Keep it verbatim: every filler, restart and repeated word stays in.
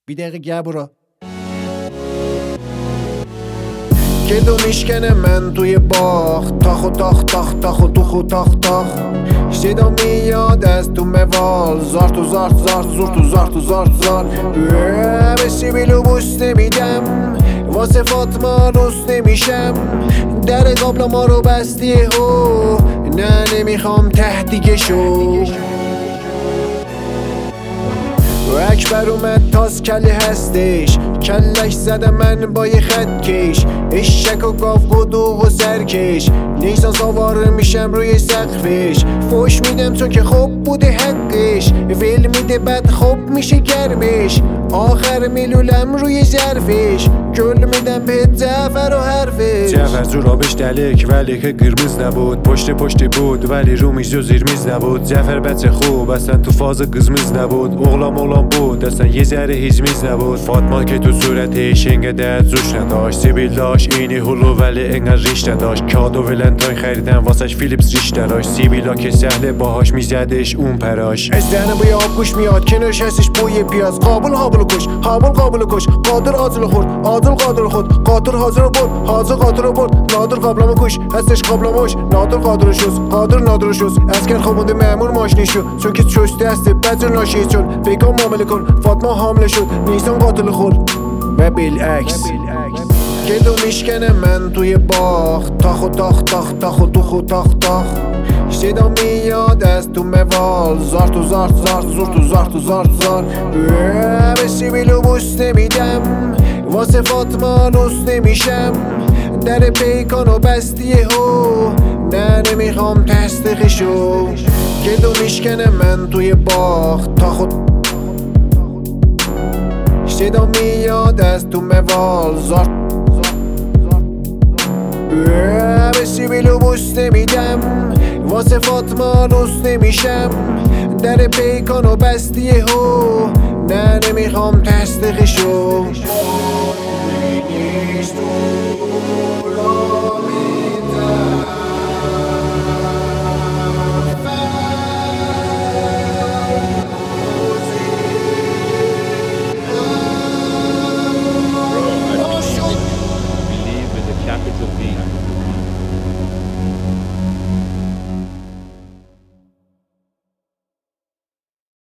بی دقیقه گه برا کدو میشکنه من توی باخ تاخ و تاخ تاخ تاخ و توخ و تاخ تاخ صدا میاد از تو موال زار تو زار زار زور تو زار تو زار زار به سیبیلو بوست نمیدم واسه فاطمه روست نمیشم در قابل ما رو بستی هو نه نمیخوام تهدیگه شو اکبر اومد تاز کلی هستش کلش زدم من با یه خط کش اشک و گاف گدوغ و سرکش نیسان سوار میشم روی سقفش فوش میدم چون که خوب بوده حقش ویل میده بعد خوب میشه گرمش آخر میلولم روی ظرفش گل میدم به جعفر و حرفش جعفر جورابش دلک ولی که قرمز نبود پشت پشت بود ولی رو میز و زیر میز نبود جعفر بچه خوب اصلا تو فاز قزمز نبود اغلام اغلام بود اصلا یه ذره هیزمیز نبود فاطمه که تو صورتش انقدر زوش نداشت سیبیل داشت اینی هلو ولی انقدر ریش نداشت کادو ولنتاین خریدم واسش فیلیپس ریش داشت سیبیلا که سهله باهاش میزدش اون پراش از دهنه بوی آب گوش میاد کنارش هستش بوی پیاز قابل قابل کش قابل قابل کش قادر عادل خورد عادل قادر خود قادر حاضر برد حاضر قادر برد نادر قابلمو کش هستش قابلموش نادر قادر شوز قادر نادر شوز اسکر خوابونده مامور ماشینی شو چون که چوش دسته بزر ناشید شد پیکان معامله کن فاطمه حامله شد نیسان قاتل خورد و بالعکس کدو میشکنه من توی باخ تاخ و تاخ تاخ تاخ و توخ و تاخ تاخ صدا میاد از تو موال زار تو زار زار زور تو زار تو زار زار به سیبیلو بوست نمیدم واسه فاطمه روست نمیشم در پیکانو بستی هو نه نمیخوام تصدیقشو کدو میشکنه من توی باخ تاخ و صدا میاد از تو موال زار به سیبیلو بوست نمیدم واسه فاطمه روست نمیشم در پیکانو بستی هو نه نمیخوام تصدیقشو